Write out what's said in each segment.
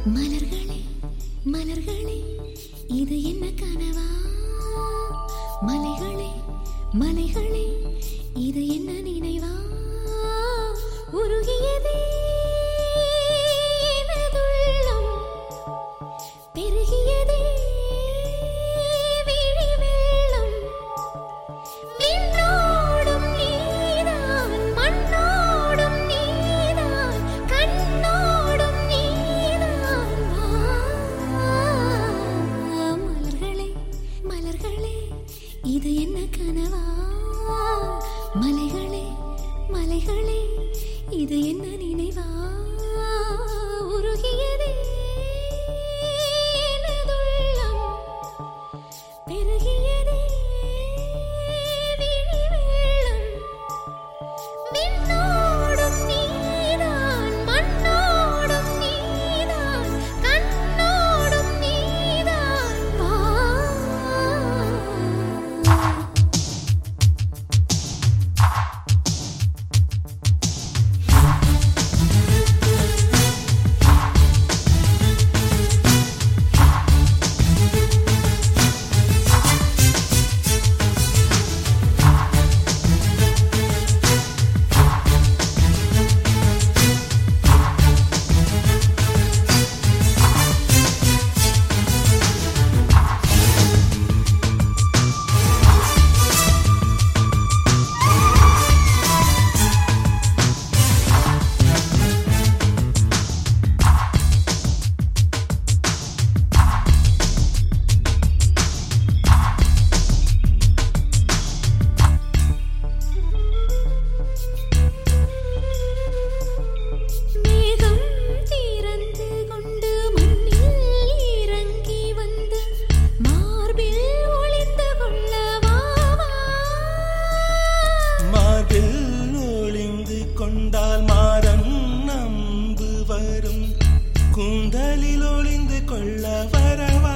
மலர்களே மலர்களே இது என்ன கனவா? மலைகளே மலைகளே இது என்ன நினைவா? உருகியதே எனதுள்ளம், பெருகியதே விழி வெள்ளம். விண்ணோடும் நீதான், மண்ணோடும் நீதான், கண்ணோடும் நீதான். மலர்களே மலர்களே இது என்ன கனவா? மலைகளே மலைகளே இது என்ன நினைவா? உருகியதே எனதுள்ளம், பெருகியதே விழி வெள்ளம். விண்ணோடும் நீதான், மண்ணோடும் நீதான், கண்ணோடும் நீதான். கொண்டால் மாறன் நம்பு வரும், கூந்தலில் ஒளிந்து கொள்ள வரவா?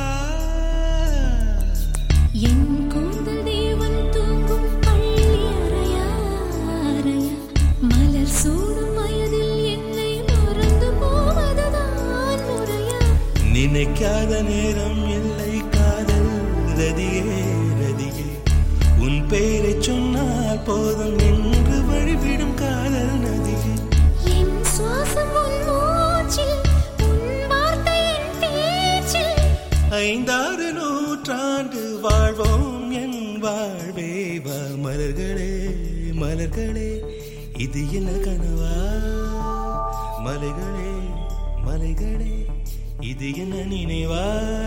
என் கூந்தல் தேவன் தூங்கும் பள்ளி அறையா அறையா? மலர் சூடும் வயதில் என்னை மறந்து போவதுதான் முறையா? நினைக்காத நேரம் இல்லை காதல் ரதியே ரதியே, உன் பெயரை சொன்னால் போதும் என்று வழிவிடும் காதல் நதியே. என் சுவாசம் உன் மூச்சில், உன் வார்த்தை என் பேச்சில். 5-6 நூற்றாண்டு வாழ்வோம் என் வாழ்வே வா. மலர்களே மலர்களே இது என்ன கனவா? மலைகளே மலைகளே இது என்ன நினைவா?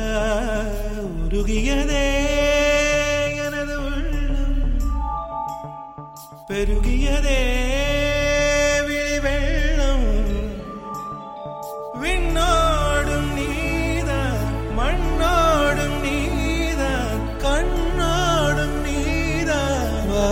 உருகியதே எனது உள்ளம், பெருகியதே விழி வெள்ளம். விண்ணோடும் நீதான், மண்ணோடும் நீதான், கண்ணோடும் நீதான். வா.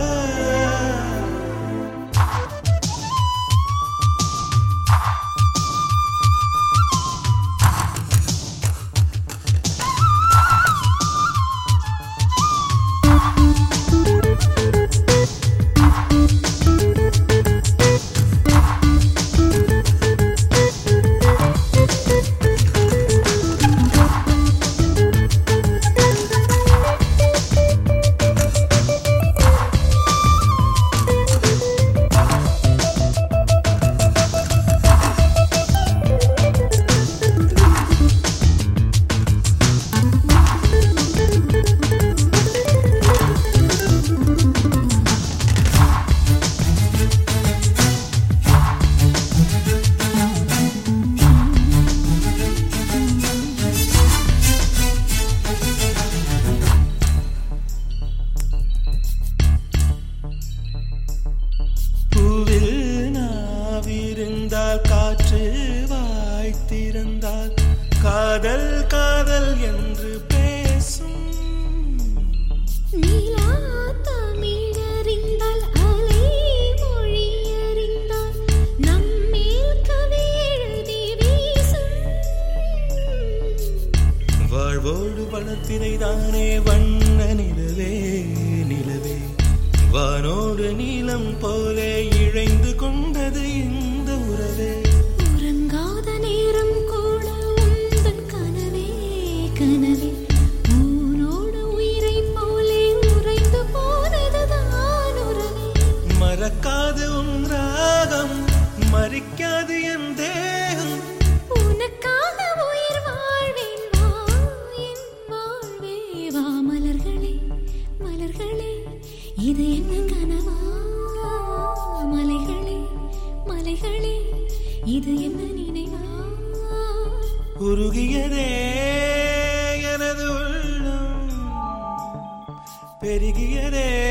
காற்று வாய்த்திருந்தால் காதல் காதல் என்று பேசும். நீலா தமிழறிந்தால் அலை மொழி அறிந்தால் நம்மேல் கவி எழுதி வீசும். வாழ்வோடு வளத்தினை தானே வண்ண நிலவே நிலவே, வானோடு நீலம் போலே இழைந்து கொண்டது இந்த உறவே. உறங்காத நேரம் கூட இது என்ன நினைவா? உருகியதே எனது உள்ளம், பெருகியதே